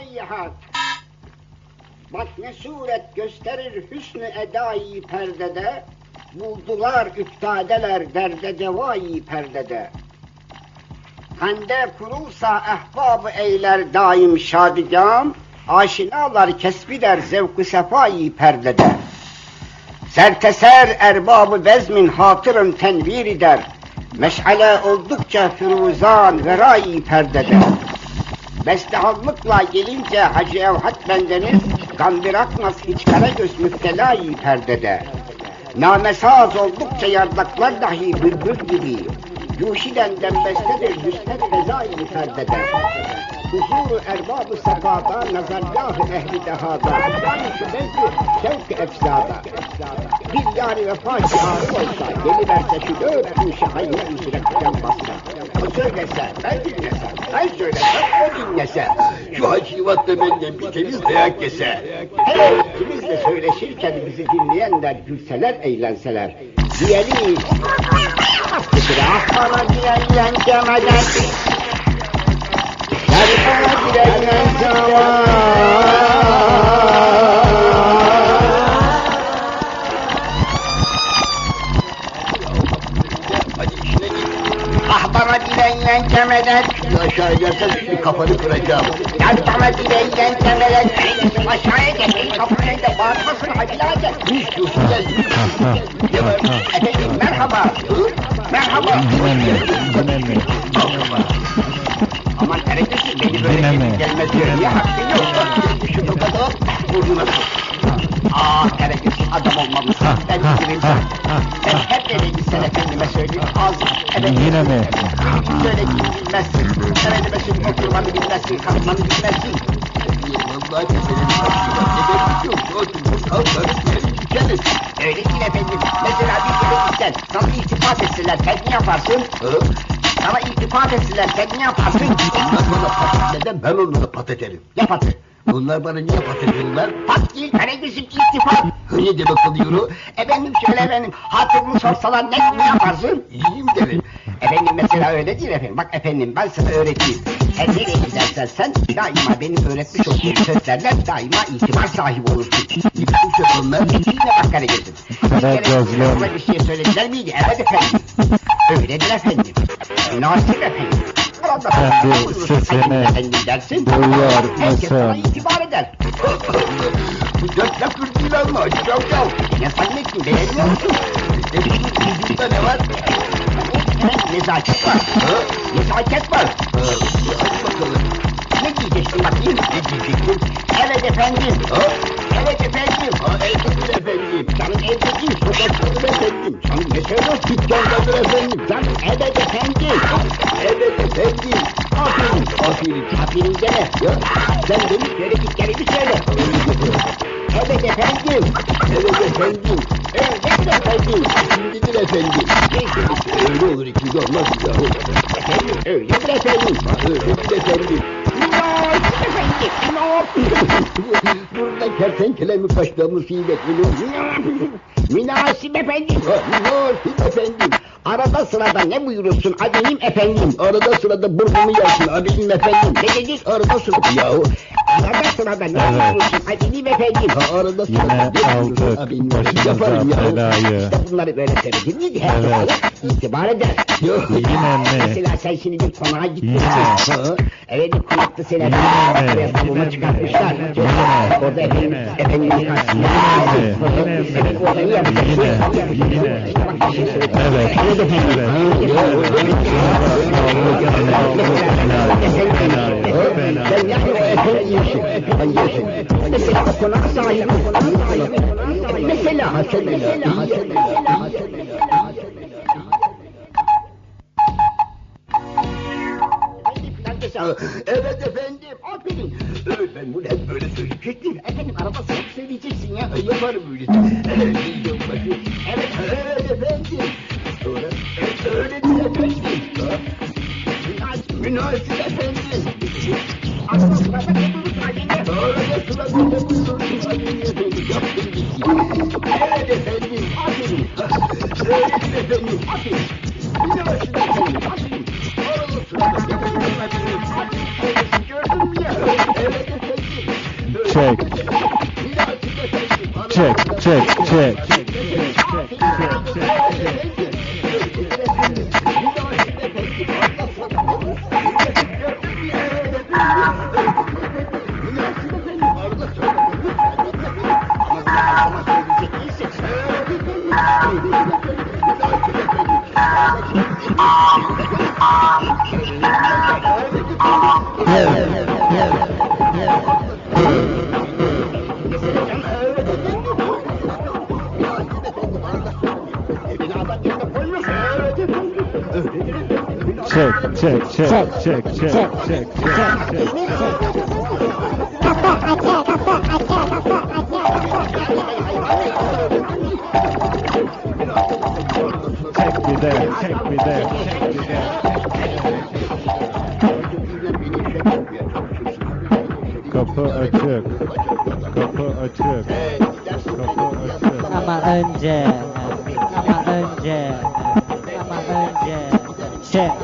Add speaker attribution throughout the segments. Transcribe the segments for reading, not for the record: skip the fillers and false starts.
Speaker 1: aleyhat. Bak ne suret gösterir hüsnü edai perdede, buldular üftadeler derde cevai perdede. Hande kurulsa ehbab eyler daim şadigam, aşinalar kesbider zevk-ı sefai perdede. Serteser erbabı bezmin hatırın tenvir eder, meşale oldukça firuzan verai perdede. Bestehallıkla gelince Hacı Evhat bendeniz, gam bırakmaz hiç karagöz müptelayı perdede. Namesaz oldukça yardaklar dahi bülbül gibi, Yuşiden dembestedir hüsnet fezai perdede. Huzuru erbab-ı sefada, nazargâh-ı ehli dehada, yani şu bezdi şevk-i efsada. Bir yâri vefa şiarı olsa, geliverse şu dört kuşu hayır üsretken bassa. O söylese, ben dinlesem, ben söylesem, o dinlese.
Speaker 2: Şu hacivatta benden bir temiz dayak yese.
Speaker 1: Evet, ikimiz de söyleşirken bizi dinleyenler gülseler, eğlenseler. Diyelim, ah bana diyen cemeden, bana diyen cemeden. Bana dileyen kemeden
Speaker 2: Aşağı inersen şimdi kafanı kıracağım.
Speaker 1: yani bana dileyen kemeden aşağıya gel kapıya da bağırmasın hacılarca.
Speaker 2: Hiç diyorsun gel.
Speaker 1: Efendim merhaba. Merhaba. Aman tereddütsüz beni böyle gelmez diyor. Niye hakkın yok? Şunu da burnuna sok. Tereddütsüz adam olmamışsın. Ben bitireyim. Ben hep denemişsen efendime söyleyeyim. Ağzım.
Speaker 3: Yine mi?
Speaker 1: Söylediğimi bilmezsin. Efendime söyleyeyim oturmanı bilmezsin, kalkmanı bilmezsin.
Speaker 2: Vallahi keselim kaçıyor. Ne yok? Oturmuş kalkarız içeriz.
Speaker 1: Öyle değil efendim. Mesela bir yere gitsen, sana iltifat etseler, sen ne yaparsın? Sana iltifat etseler, sen ne yaparsın?
Speaker 2: Onlar bana pat etmeden ben onlara pat ederim.
Speaker 1: Ne patı?
Speaker 2: Bunlar bana niye pat ediyorlar?
Speaker 1: Pat değil, Karagöz'üm iltifat.
Speaker 2: Ne demek oluyor?
Speaker 1: Efendim şöyle efendim, hatırını sorsalar ne yaparsın?
Speaker 2: İyiyim derim.
Speaker 1: Efendim mesela öyle değil efendim. Bak efendim ben sana öğreteyim. Sen nereye gidersen sen daima benim öğretmiş olduğum sözlerle daima itibar sahibi olursun.
Speaker 2: Ne biçim söz onlar?
Speaker 1: Yine bak Karagöz'üm. Bir kere sana bir şey söylediler miydi? Evet efendim. Öyledir efendim. Münasip efendim.
Speaker 3: Kendi sesini
Speaker 1: efendim dersin.
Speaker 3: duyuyor
Speaker 1: Herkes sana
Speaker 3: musun?
Speaker 1: itibar eder.
Speaker 2: Bu dört lafır değil ama çav.
Speaker 1: Ne zannettin beğenmiyor musun?
Speaker 2: Vücutta ne var?
Speaker 1: Nezaket var. Nezaket var.
Speaker 2: Hadi bakalım.
Speaker 1: Ne diyeceksin bakayım?
Speaker 2: Ne diyeceksin?
Speaker 1: Evet efendim. Evet efendim.
Speaker 2: Evdedir efendim.
Speaker 1: Canım evde değil.
Speaker 2: Sokaktadır efendim.
Speaker 1: Canım ne söylüyorsun?
Speaker 2: Dükkandadır efendim.
Speaker 1: Canım evet efendim.
Speaker 2: Evet efendim.
Speaker 1: Aferin.
Speaker 2: Aferin.
Speaker 1: Aferin deme.
Speaker 2: Ya,
Speaker 1: Sen benim söylediklerimi söyle. Evet efendim.
Speaker 2: evet efendim.
Speaker 1: Evet efendim.
Speaker 2: Şimdidir efendim. Öyle olur ikinci olmaz ya.
Speaker 1: Efendim öyledir efendim.
Speaker 2: Öyledir efendim.
Speaker 1: Münasip efendim.
Speaker 2: Burada kertenkele mi kaçtığımı fiil etmiyor.
Speaker 1: Münasip efendim.
Speaker 2: Münasip efendim.
Speaker 1: Arada sırada ne buyurursun abim efendim?
Speaker 2: Arada sırada burnumu yersin abim efendim.
Speaker 1: Ne dedin?
Speaker 2: Arada sırada yahu.
Speaker 1: Arada sırada ne buyurursun abim efendim?
Speaker 2: Arada
Speaker 3: Yine
Speaker 2: sırada ne
Speaker 3: aldık
Speaker 2: buyurursun abim efendim.
Speaker 3: başımıza
Speaker 2: Yaparım yahu.
Speaker 3: belayı.
Speaker 1: İşte bunları böyle söyledin miydi? Herkes
Speaker 3: Evet.
Speaker 1: sana itibar eder.
Speaker 2: Yok.
Speaker 3: Yine mi?
Speaker 1: Mesela sen şimdi bir konağa gittin.
Speaker 3: Yine.
Speaker 2: Ha?
Speaker 1: Evet bir konakta seni
Speaker 3: Yine.
Speaker 1: oraya savunma çıkartmışlar.
Speaker 3: Yine.
Speaker 1: Orada efendim,
Speaker 3: Yine.
Speaker 1: efendimiz karşısında.
Speaker 3: Yine.
Speaker 1: Efendim orada ne yapacaksın?
Speaker 3: Yine.
Speaker 1: Bak bir şey söyleyeyim.
Speaker 3: Evet.
Speaker 1: Evet efendim.
Speaker 2: Sen yapma o efendi işi.
Speaker 1: Mesela o konak sahibi. Mesela.
Speaker 2: Evet efendim.
Speaker 1: Aferin.
Speaker 2: Ben bunu hep böyle söyleyecektim.
Speaker 1: Efendim araba sana söyleyeceksin ya.
Speaker 2: Yaparım öyle. Evet efendim. Sonra öyledir efendim. Münasip efendim.
Speaker 1: Araba sırada ne bulursun acele?
Speaker 2: Arada sırada ne buyurursun abim efendim. Yaptım gitti. Evet efendim.
Speaker 1: Aferin.
Speaker 2: Öyledir efendim.
Speaker 1: Aferin.
Speaker 2: Münasip efendim. Arada sırada ne buyurursun abim efendim.
Speaker 1: Gördün mü ya?
Speaker 2: Evet efendim.
Speaker 3: çek. Çek. Çek bir de. Kapı açık.
Speaker 4: Ama önce çek.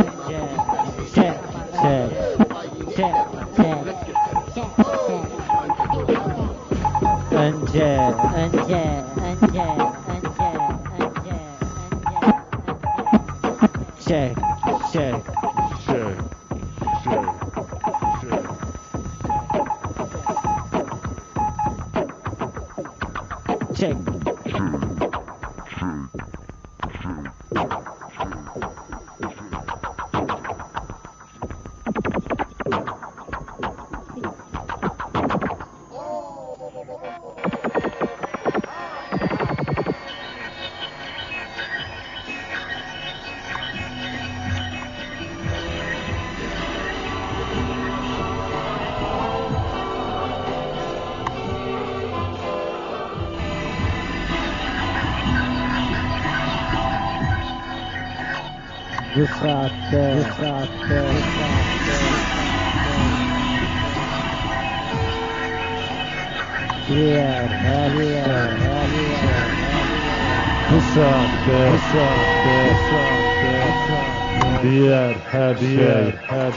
Speaker 4: Bu saatte diğer her yer
Speaker 3: Bu saatte diğer her şey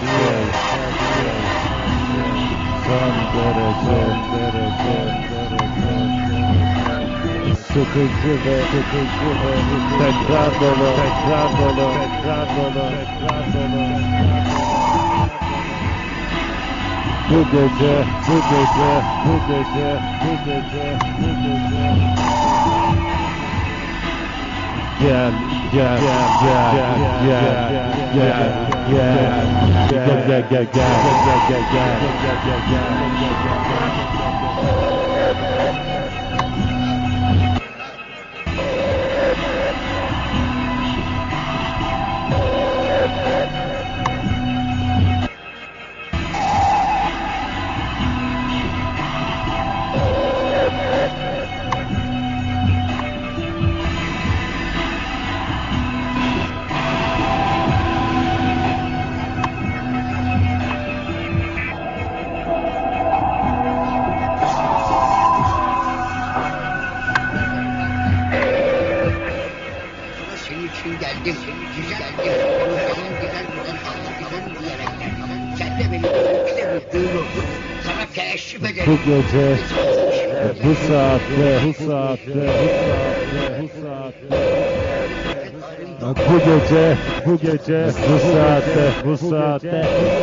Speaker 3: son derece sıkıcı ve tekrar dolu. Bu gece gel.
Speaker 1: Senin için geldim. Güzel. Senin güzel diyerek geldim. Sen de beni işte duyururdun. Sana teessüf ederim.
Speaker 3: Bu gece, bu saatte, bu saatte.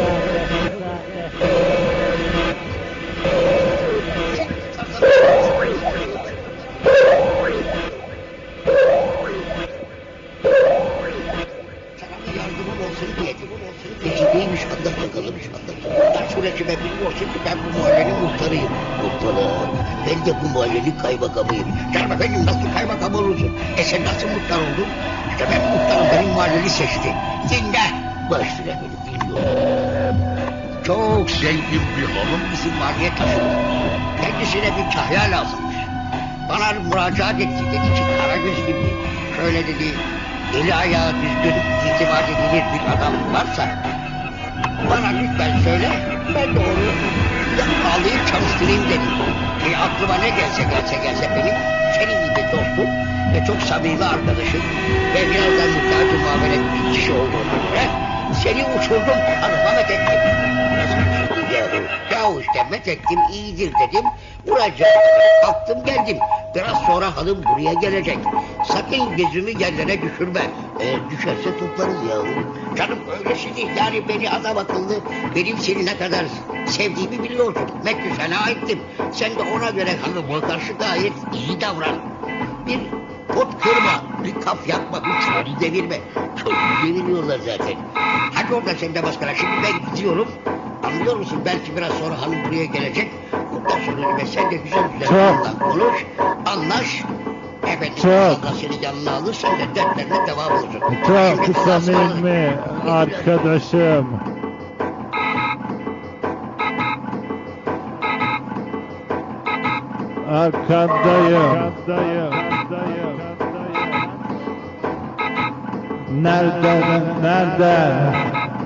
Speaker 1: Neymiş anlat bakalım. Şuradaki ben bilmiyorsun ki ben bu mahallenin muhtarıyım. Muhtarım. Ben de bu mahallenin kaymakamıyım. Canım efendim nasıl kaymakam olursun? Sen nasıl muhtar oldun? İşte ben muhtarım, benim mahalleni seçti. Dinle. Başlayın beni dinliyorum. Çok zengin bir hanım bizim mahalleye taşıdı. Kendisine bir kahya lazımmış. Bana müracaat etti. Dedi ki Karagöz gibi. Şöyle dedi. Eli ayağı düzgün, itimat edilir bir adam varsa bana lütfen söyle, ben de onu alayım çalıştırayım dedim. Aklıma ne gelse benim senin gibi dostum ve çok samimi arkadaşım ve birazdan muhtaç muamele bir kişi olduğuna göre Seni uçurdum, hanıma methettim. Nasıl bir şey yahu? Yahu işte methettim, iyidir dedim. Vuracağım. Kalktım geldim. Biraz sonra hanım buraya gelecek. Sakın gözümü yerlere düşürme. Eğer düşerse toplarız yahu. Canım öylesi değil. Yani beni adam akıllı, benim seni ne kadar sevdiğimi biliyorsun. Mekkü sana aittim. Sen de ona göre hanıma karşı gayet iyi davran. Bir pot kırma, bir kaf yakma, bir çocuğu devirme. Çocuğu deviriyorlar zaten. Hadi orada sen de maskara. Şimdi ben gidiyorum. Anlıyor musun? Belki biraz sonra hanım buraya gelecek. Bundan sonra ve sen de güzel onunla konuş, anlaş. Efendim Allah seni yanına alır, sen de dertlerine devam olursun.
Speaker 3: Çok samimi arkadaşım. Arkandayım. Nereden? Nereden?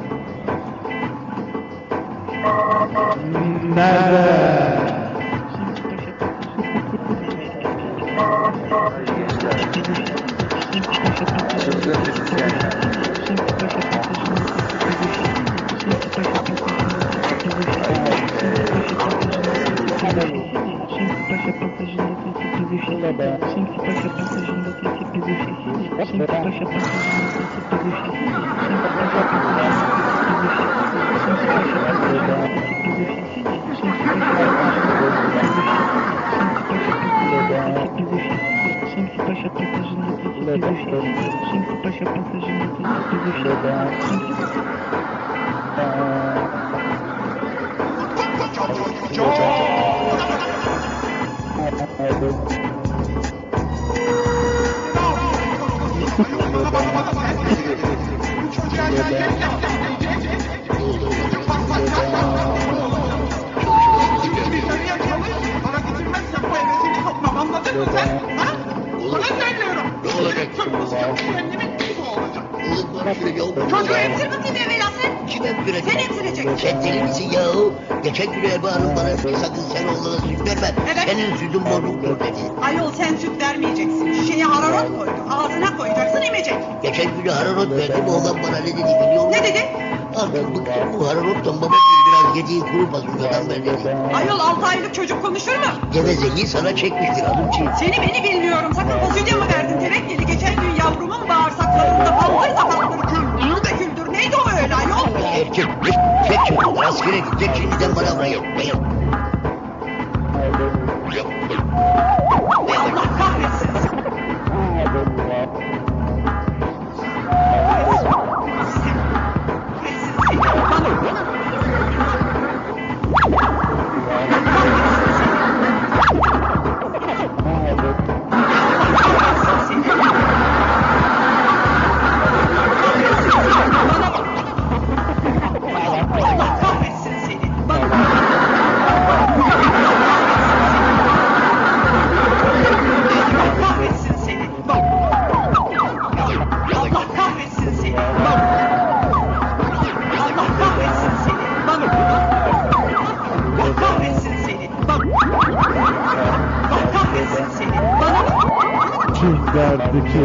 Speaker 5: Çocuğu emzir bakayım evvela sen.
Speaker 1: Kim emzirecek?
Speaker 5: Sen emzireceksin.
Speaker 1: Sen deli misin yahu? Geçen gün Erba Hanım bana sakın sen oğlana süt verme.
Speaker 5: Evet.
Speaker 1: Senin sütün bozuktur dedi.
Speaker 5: Ayol sen süt vermeyeceksin. Şişeye hararet koydu. Ağzına koyacaksın emecek.
Speaker 1: Geçen gün hararet verdim oğlan bana ne dedi biliyor musun?
Speaker 5: Ne dedi?
Speaker 1: Artık bıktım bu hararetten babacığım biraz yediğin kuru fasulyadan ver dedi.
Speaker 5: Ayol 6 aylık çocuk konuşur mu?
Speaker 1: Gevezeyi sana çekmiştir hanımcığım.
Speaker 5: Seni beni bilmiyorum. Sakın fasulye mı verdin tevekkeli? Geçen gün yavrumun bağırsaklarında vallahi sakatları küldür de küldür. Neydi o öyle ayol?
Speaker 1: Erkek, tek çocuklar askere gidecek şimdiden palavra yapmayın.
Speaker 5: Ve Allah kahretsin.
Speaker 3: Kim derdi ki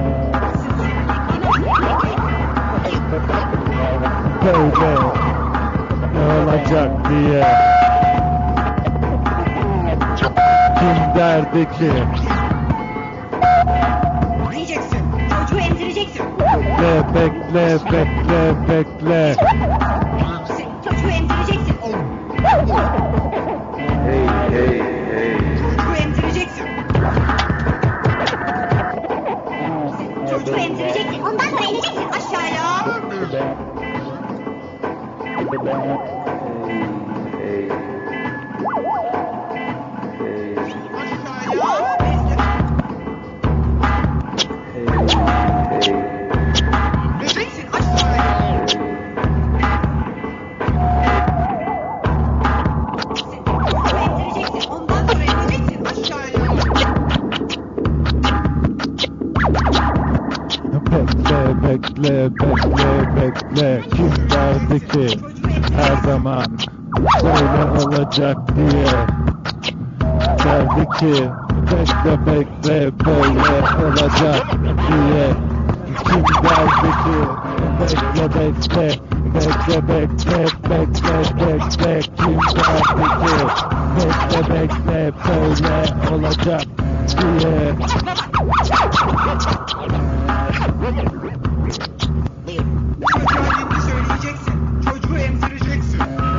Speaker 3: böyle ne olacak diye? Kim derdi ki
Speaker 5: Yiyeceksin. Çocuğu emzireceksin.
Speaker 3: bekle
Speaker 5: Çocuğu emzireceksin. Çocuğu emzireceksin. Çocuğu emzireceksin. Ondan sonra ineceksin aşağıya. Ineceksin aşağıya. Çocuğu emzireceksin. Ondan sonra ineceksin aşağıya.
Speaker 3: bekle. Kim derdi ki her zaman böyle olacak diye? Derdi ki bekle böyle olacak diye. Kim derdi ki Bekle bekle, bekle bekle, bekle bekle, kim derdi ki? Bekle bekle, böyle olacak diye.
Speaker 5: Çocuğa hindi söyleyeceksin. Çocuğu emzireceksin.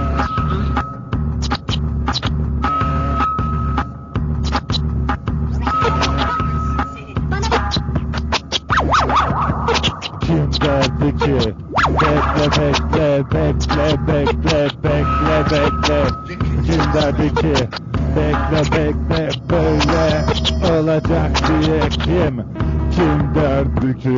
Speaker 3: Kim derdi ki? Bekle bekle, bekle bekle, bekle bekle. Kim derdi ki? Bekle bekle, böyle olacak diye. Kim derdi ki?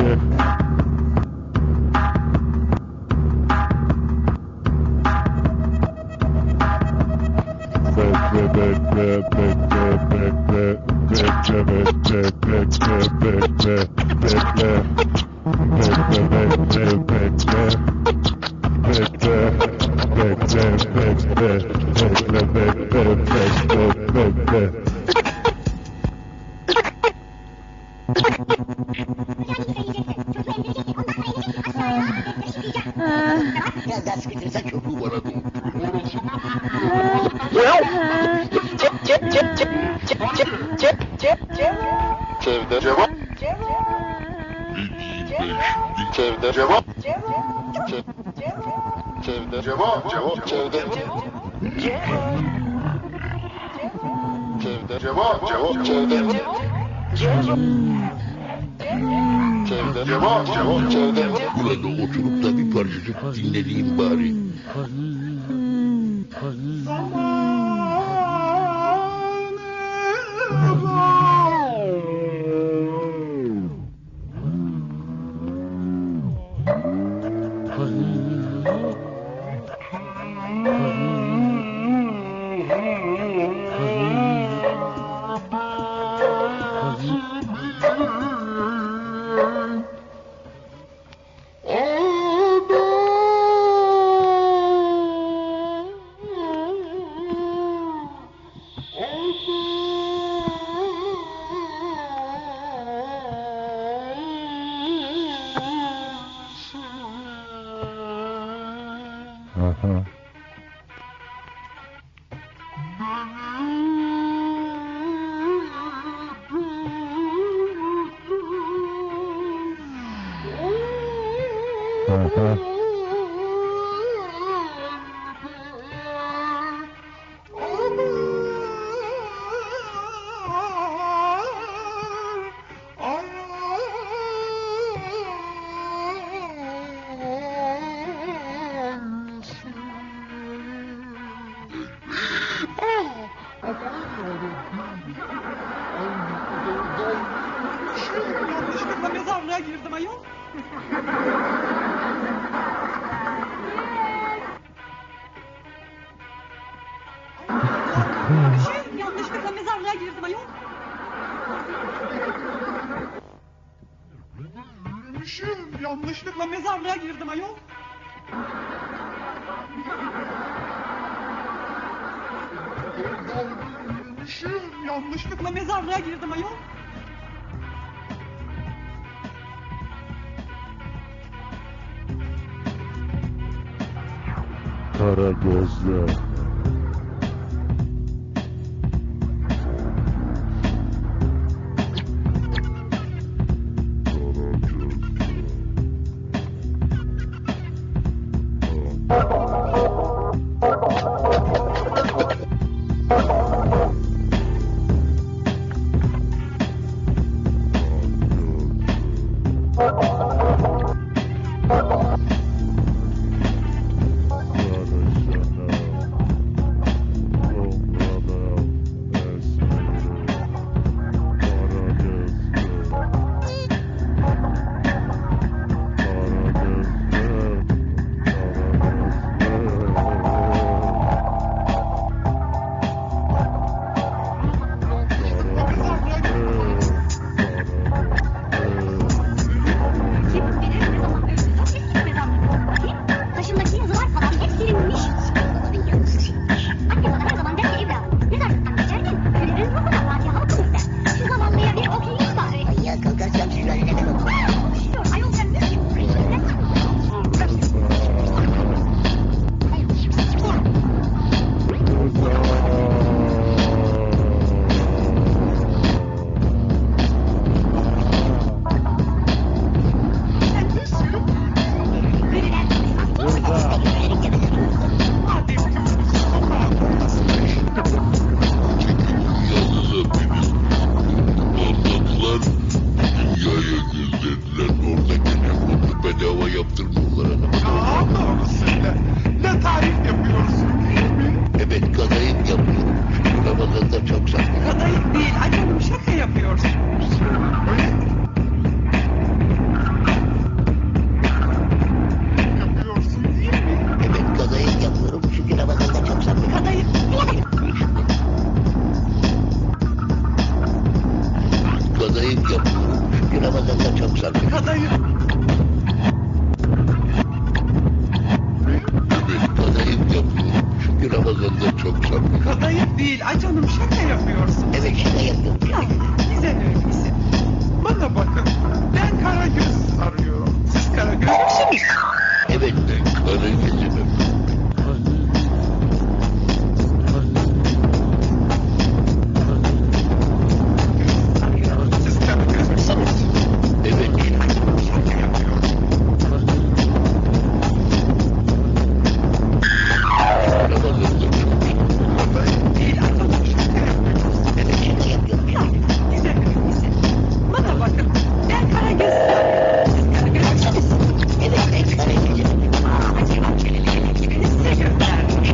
Speaker 3: Bekle bekle, bekle bekle, bekle bekle, bekle bekle, bekle. Bekle bekle bekle, bekle bekle bekle, bekle bekle bekle bekle.
Speaker 2: Ya gaz getirsen çocuğu bana doğru.
Speaker 6: Cevdet cevap. Cevdet cevap. Cevdet cevap. Cevdet. Cevdet cevap. Cevdet. Cevdet cevap. Cevdet.
Speaker 2: Burada oturup da bir parçacık dinlediğim bari.
Speaker 3: Aha. Aha.
Speaker 5: Yanlışlıkla mezarlığa girdim ayol. Yanlışlıkla mezarlığa girdim ayol. Yanlışlıkla mezarlığa girdim ayol. Yanlışlıkla mezarlığa girdim ayol.
Speaker 3: Kara gözlü. Barışana.
Speaker 6: çok sarmış.
Speaker 5: Kadayıf değil, ay canım şaka yapıyorsun.
Speaker 6: Evet şaka yapıyorum ya.
Speaker 5: Güzel öyleyse. Bana bakın, ben Karagöz arıyorum. Siz Karagöz müsünüz?
Speaker 6: Evet ben Karagöz'üm.
Speaker 5: Arıyorum, siz Karagöz müsünüz?
Speaker 6: Evet.
Speaker 5: Şaka yapıyorum. Kadayıf değil, ay canım şaka yapıyorsun.
Speaker 6: Evet şaka yapıyorum ya.
Speaker 5: Güzel öyleyse. Bana bakın, ben Karagöz arıyorum. Siz Karagöz müsünüz?
Speaker 6: Evet ben Karagöz'üm.
Speaker 5: Beni size gönderdim.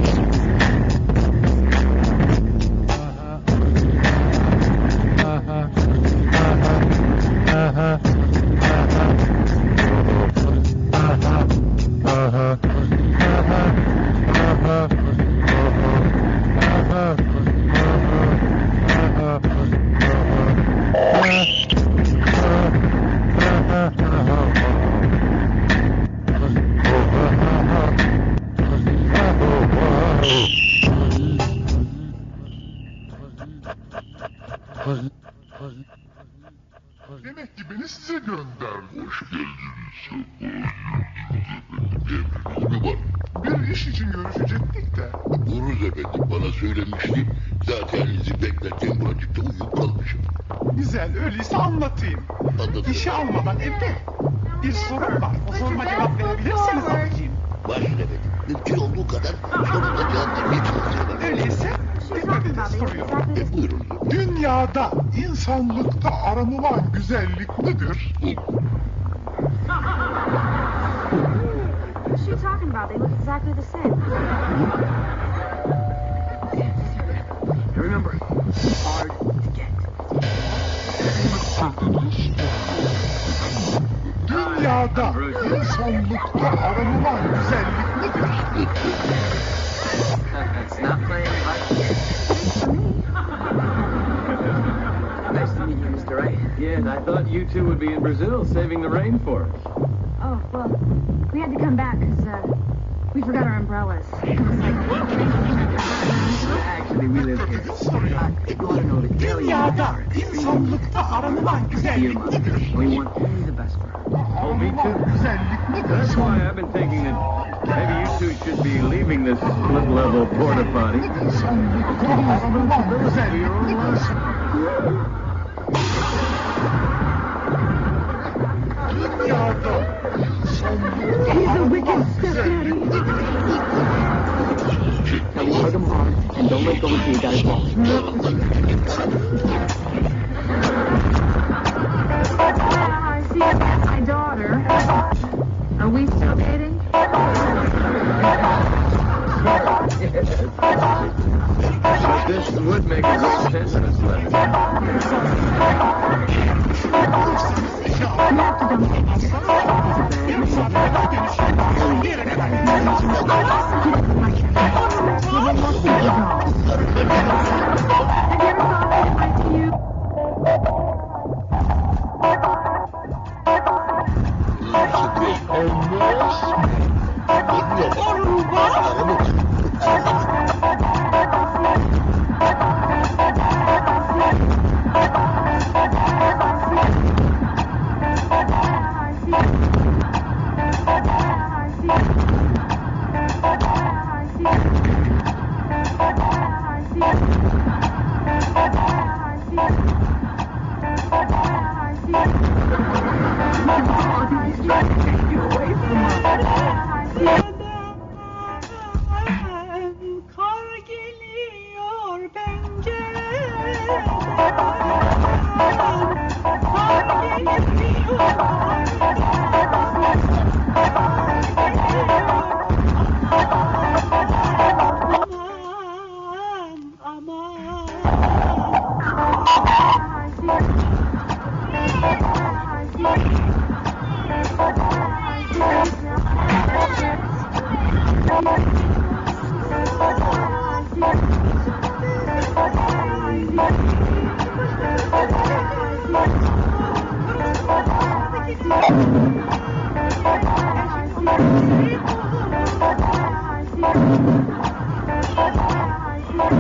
Speaker 3: Demek ki beni size gönderdi.
Speaker 6: Hoş geldiniz. Emriniz mi var?
Speaker 3: Bir iş için görüşecektik de.
Speaker 6: Buruz efendim bana söylemişti. Zaten sizi beklerken buracıkta uyuyup kalmışım.
Speaker 3: Güzel, öyleyse anlatayım.
Speaker 6: Anlatın.
Speaker 3: İşe almadan evvel bir sorum var. O soruma cevap verebilirseniz alacağım.
Speaker 6: Başla efendim. Mümkün olduğu kadar soruna cevap vermeye çalışıyorum.
Speaker 3: Öyleyse dikkat edin soruyorum.
Speaker 6: Buyurun.
Speaker 3: Dünyada insanlıkta aranılan güzellik nedir?
Speaker 7: What's she talking about? They look exactly the same.
Speaker 2: Remember, hard to get.
Speaker 3: Dünyada insanlıkta aranılan güzellik nedir?
Speaker 2: It's not playing like Nice to meet you, Mr. Wright.
Speaker 8: Yes, I thought you two would be in Brazil saving the rainforest.
Speaker 7: Oh, well, we had to come back because we forgot our umbrellas. It was
Speaker 2: Actually, we live here. If you want to know the daily
Speaker 3: Dünyada insanlıkta aranılan güzellik nedir?
Speaker 2: we want only the best for her.
Speaker 8: Oh, me too.
Speaker 3: Güzellik nedir?
Speaker 8: That's why I've been thinking that maybe you two should be leaving this split-level porta potty.
Speaker 3: İnsanlıkta aranılan güzellik nedir? Dünyada insanlıkta aranılan güzellik nedir?
Speaker 2: Now, you hug him hard and don't let go until you guys fall.
Speaker 7: I see that's my daughter. Are we still dating?
Speaker 8: But this would make a great testament letter.
Speaker 7: You have to don't
Speaker 5: Kar geliyor pencereden. Kar geliyor. Aman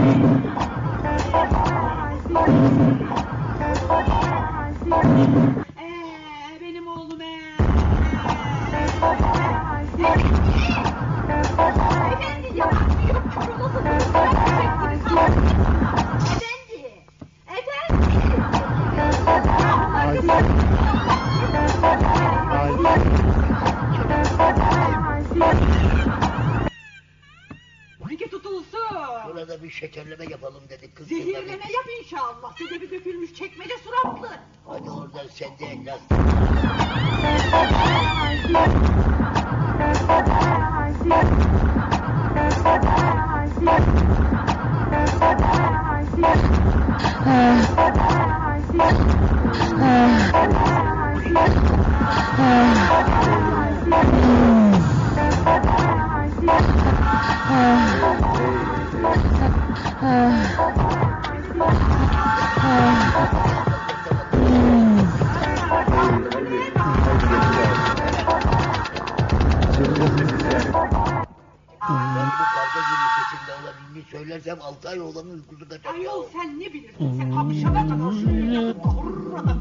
Speaker 5: Benim oğlum
Speaker 7: Efendi ya. Yok nasıl?
Speaker 5: Peki tutulsun.
Speaker 1: Burada bir şekerleme yapalım dedik kız.
Speaker 5: Zehirleme yap inşallah. Sedebi dökülmüş çekmece suratlı.
Speaker 1: Hadi oradan sen de laf. Söylersem 6 ay oğlanın uykusu kaçar.
Speaker 5: Ayol sen ne bilirsin? Sen kapışana kadar şöyle yapıp hurrada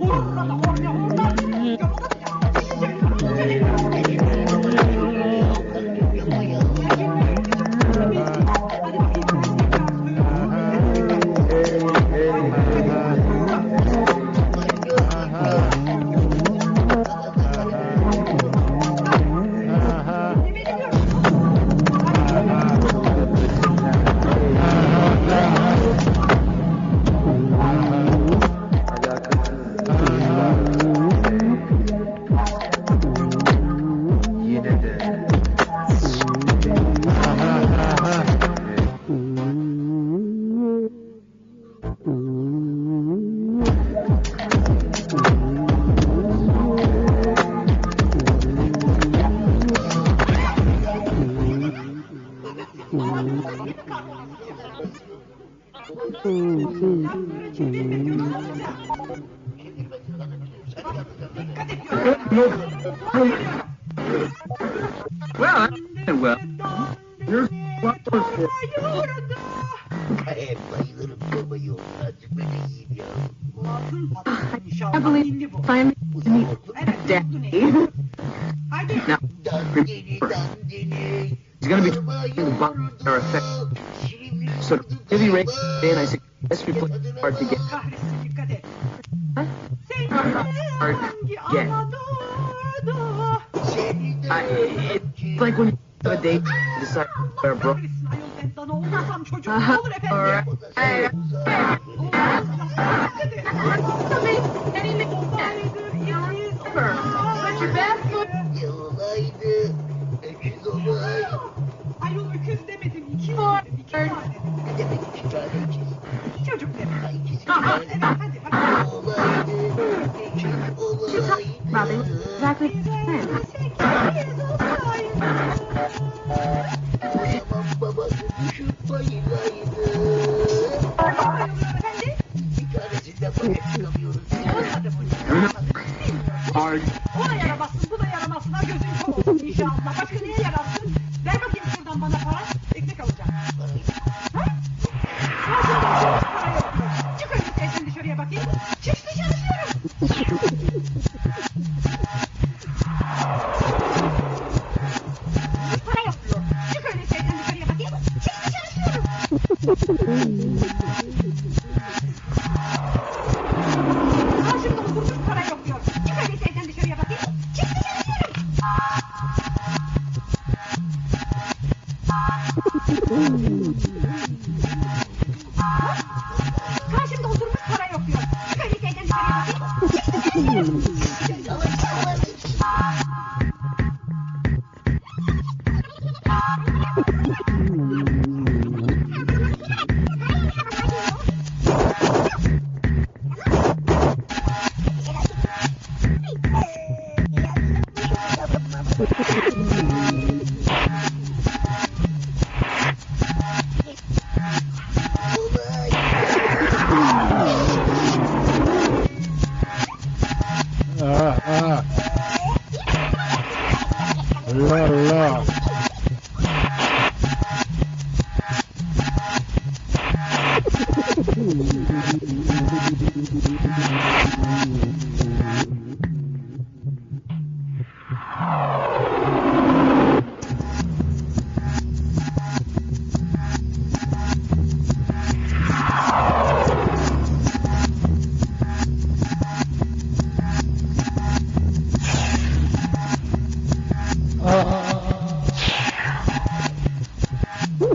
Speaker 8: Well, you're
Speaker 1: Bayılırım babayı. Azıcık böyle yiyeyim ya.
Speaker 7: I believe finally meet Daddy.
Speaker 1: Dandini dandini.
Speaker 8: he's gonna be trying to buy our effect. So, really rate and I suggest we play hard to get.
Speaker 5: Kahretsin dikkat et. Seni
Speaker 8: Hard
Speaker 5: hangi
Speaker 8: to get.
Speaker 5: Anadolu'da?
Speaker 8: It's like when you have a date, you decide where bro.
Speaker 5: Kahretsin ayol ben dana olmasam çocuk ne olur efendim?
Speaker 1: Yolaydı. Öküz olay.
Speaker 5: Ayol öküz demedim, ikiz dedim, iki tane.
Speaker 1: Ne demek 2 tane öküz?
Speaker 5: İki çocuk dedim.
Speaker 1: Ay ikisi
Speaker 5: Evet hadi hadi.
Speaker 1: olaydı. Öküz olaydı.
Speaker 7: Exactly the same.
Speaker 1: Tamam babası düşüp bayılaydı. Bir tanesinden başa çıkamıyoruz.
Speaker 8: Hard.
Speaker 5: O da yaramazsın, bu da yaramazsın. Ha gözün kör olsun inşallah. Başka neye yararsın? Ver bakayım şuradan bana para. Ekmek alacağım. Ha? Para yok. Çık öyleyse sen dışarıya bakayım. Çık dışarı diyorum. Para yok diyor. Çık öyleyse sen dışarıya bakayım. Çık dışarı diyorum. Karşımda oturmuş para yok diyor. Çık öyleyse sen dışarıya bakayım. Çık dışarı diyorum. Karşımda oturmuş para yok diyor. Çık öyleyse sen dışarıya bakayım. Çık dışarı diyorum.
Speaker 4: Allah Allah.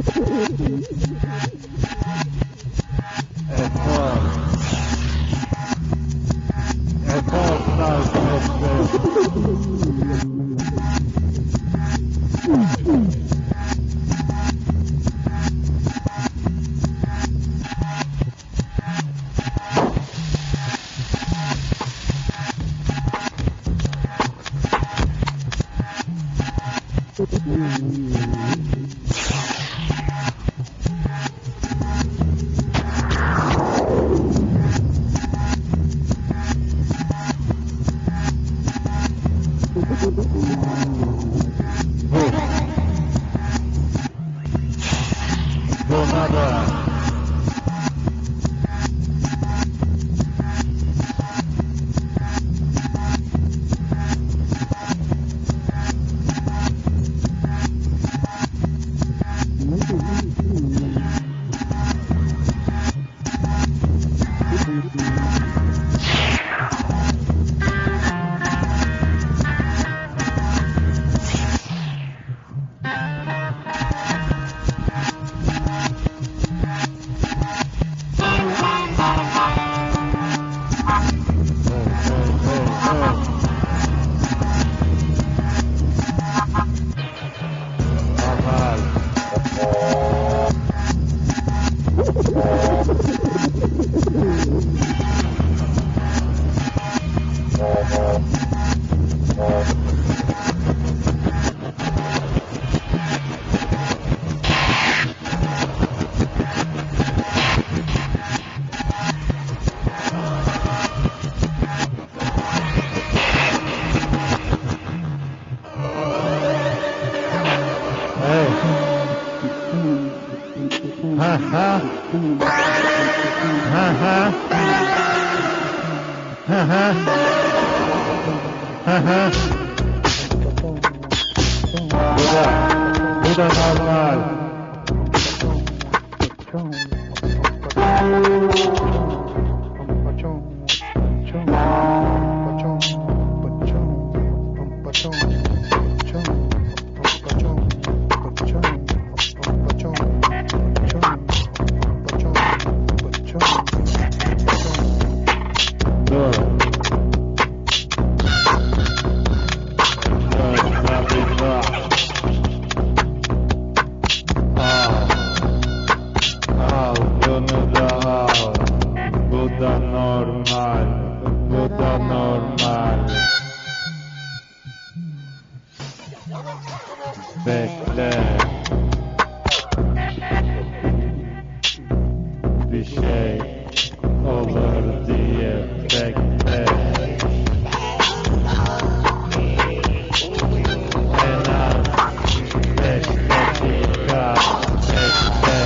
Speaker 9: Bu da normal. Bekle. Bir şey olur diye bekle. En az 5 dakika bekle.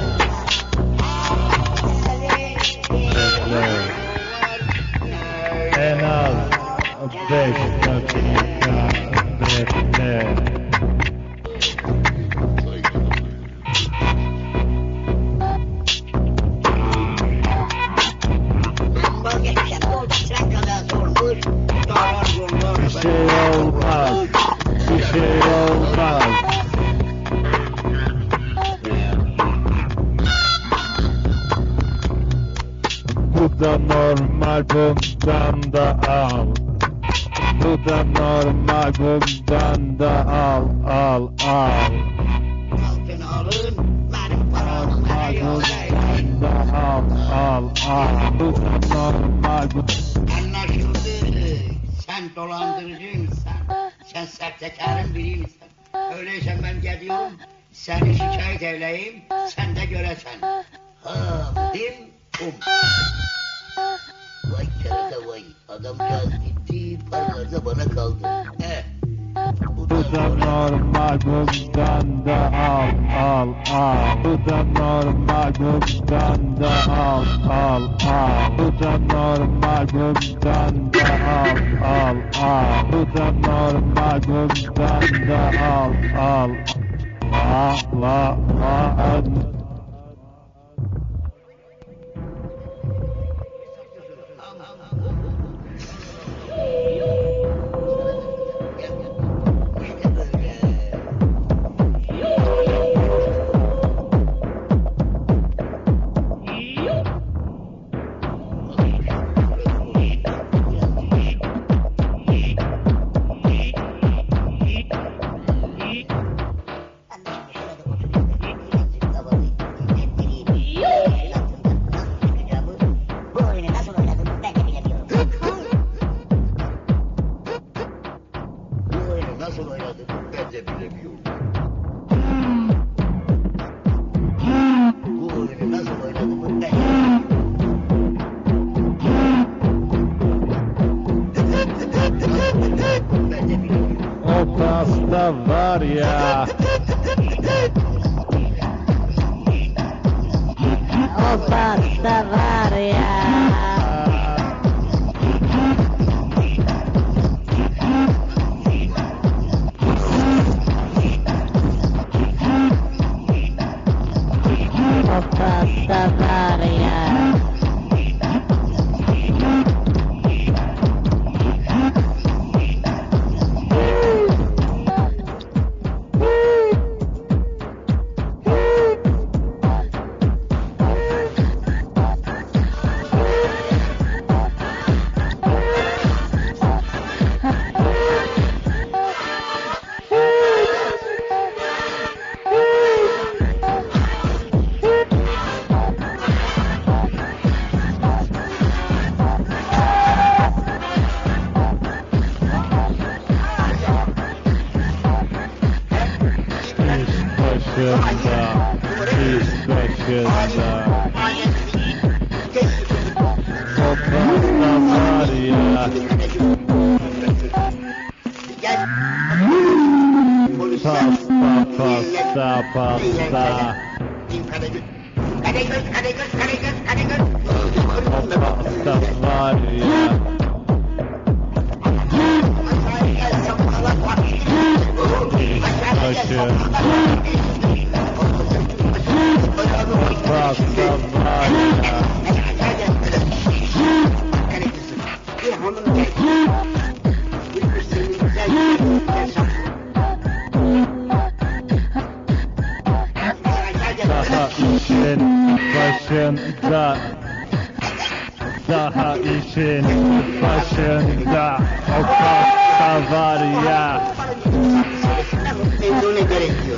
Speaker 9: Bekle. En az 5 dakika bekle. Bir şey olmaz. Bir şey olmaz. Bu da normal, bundan da al. Bu da normal, bundan da al, al, al.
Speaker 1: Altını alın, benim paramın her
Speaker 9: Bundan da al, al, al. Bu da normal,
Speaker 1: Anlaşıldı. Sen dolandırıcıymışsın. Sen sahtekarın biriymişsin. Öyleyse ben geliyorum. Seni şikayet eyleyeyim. Sen de göresen. Dim kum. Vay kerata vay. Adamcağız gitti. Paralar da bana kaldı.
Speaker 9: Bu da normal, bundan da al, al, al. Bu da normal, bundan da al, al, al. Bu da normal, bundan da al, al, al. Bu da normal, bundan da al, al. La,
Speaker 4: O pasta var ya. O pasta var ya.
Speaker 9: İş başında. O pasta var ya. Pasta. O pasta var ya. Başında. Pasta var ya.
Speaker 1: Bir hanım geldi. Bir senin güzel yüzünden saplı.
Speaker 9: Daha işin başında. Daha işin başında. O pasta var ya.
Speaker 1: Memnun gerekiyor.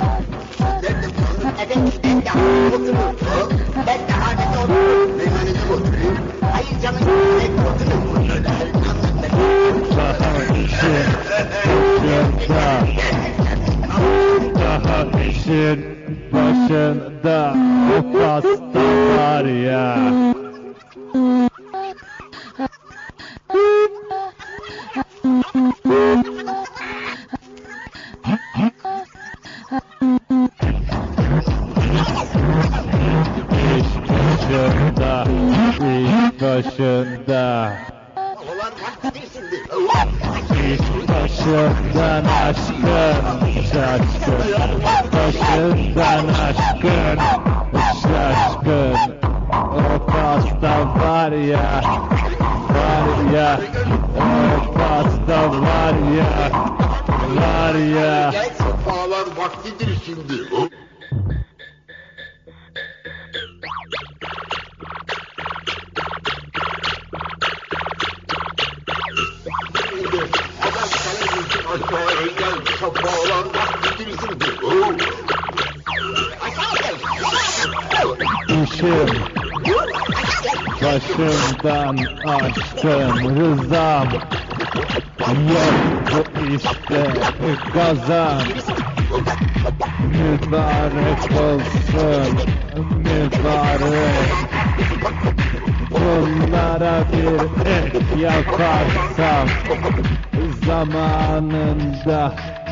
Speaker 1: Ben de otururum. Ben de hanede otururum. Meyhanede otururum. Hayır canım, ben otururum.
Speaker 9: Daha işin başında. Daha işin başında. O pasta var ya. İş başında. İş başından aşkın şaşkın. Başından aşkın şaşkın. O pasta var ya. Var ya. O pasta var ya. Var ya.
Speaker 6: Gel sefalar vaktidir şimdi. Adam senin için aşağıya gel sefalar vaktidir şimdi.
Speaker 9: İşim başımdan aşkın rızam. Yok bu işte kazan. Mübarek olsun mübarek. Bunlara bir ek yaparsam zamanında.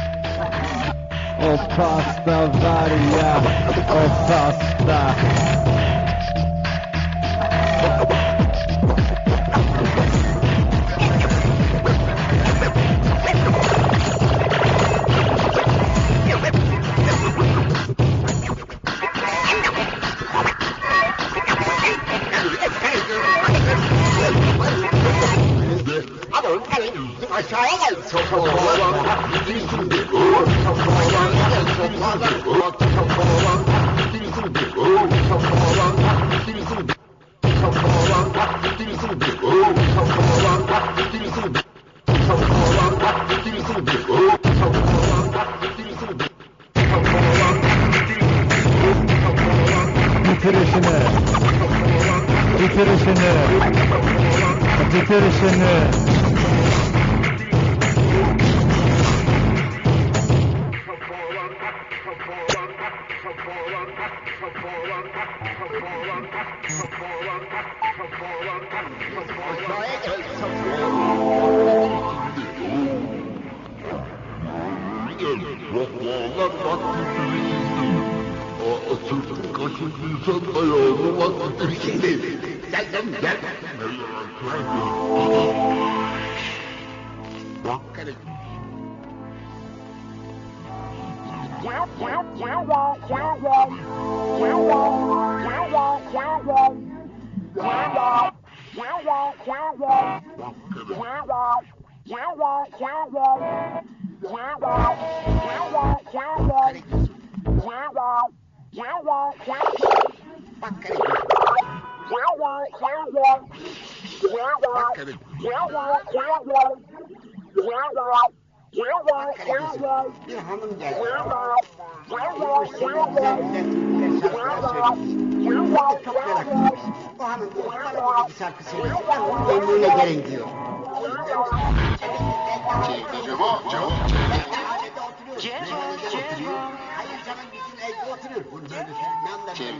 Speaker 9: O pasta var ya, o pasta.
Speaker 1: Aşağıya gel.
Speaker 6: Sefalar vaktidir şimdi. Sefalar vaktidir şimdi. Sefalar vaktidir şimdi. Sefalar vaktidir şimdi. Sefalar vaktidir şimdi. Sefalar vaktidir şimdi. Sefalar vaktidir şimdi. Sefalar vaktidir şimdi.
Speaker 9: Bitir işini. Bitir işini. Bitir işini.
Speaker 6: Sefalar vaktidir şimdi. Sırtın kaçırdıysan ayağımı vazgeçtir şimdi. Gel gel gel. Bak hele.
Speaker 1: Bir hanım geldi. Çok meraklıymış. O hanım diyor ki bana bir şarkı söylesin. Ben onun gönlüne gelin diyor. Hayır canım bizim evde oturuyor. Bunu böyle söyleyeyim.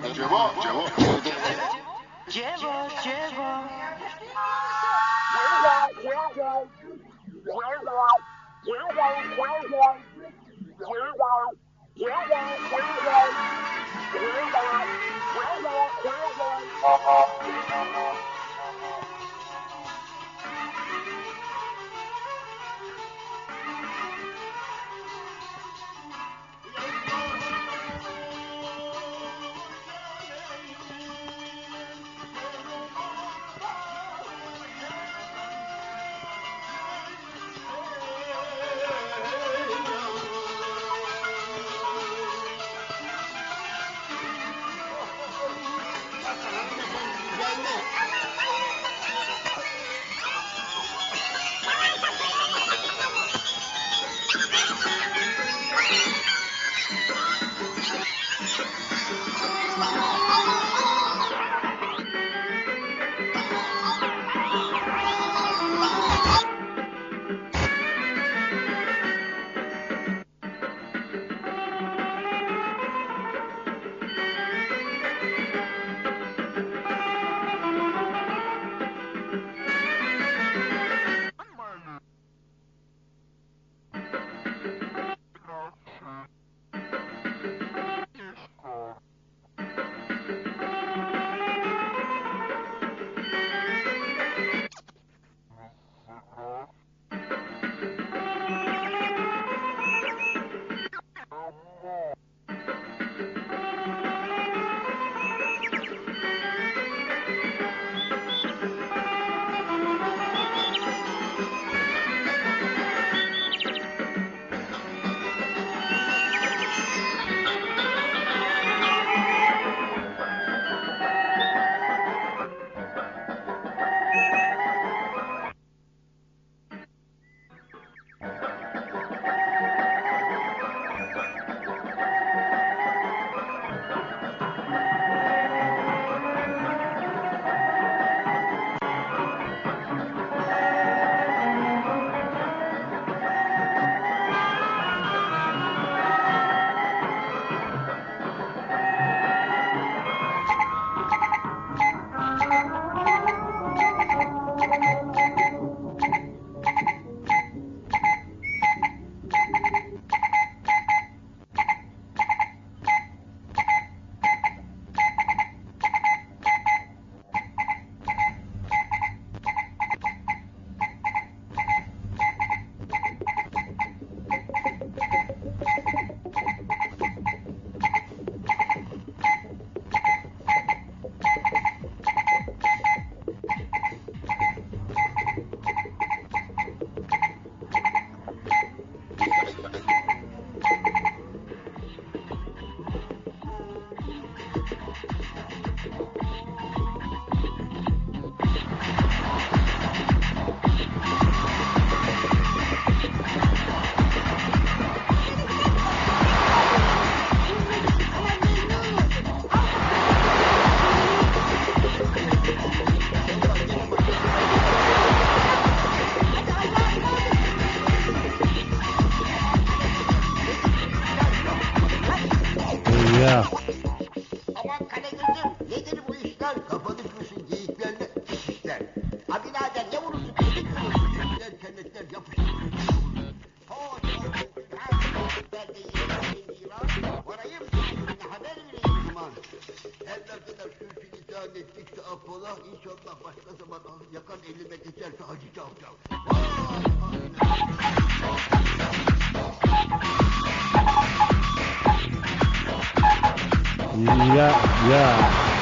Speaker 2: aman. Her ne kadar sürçülisan ettikse affola, inşallah başka zaman yakan elime geçerse hacı çalacağım.
Speaker 9: Ya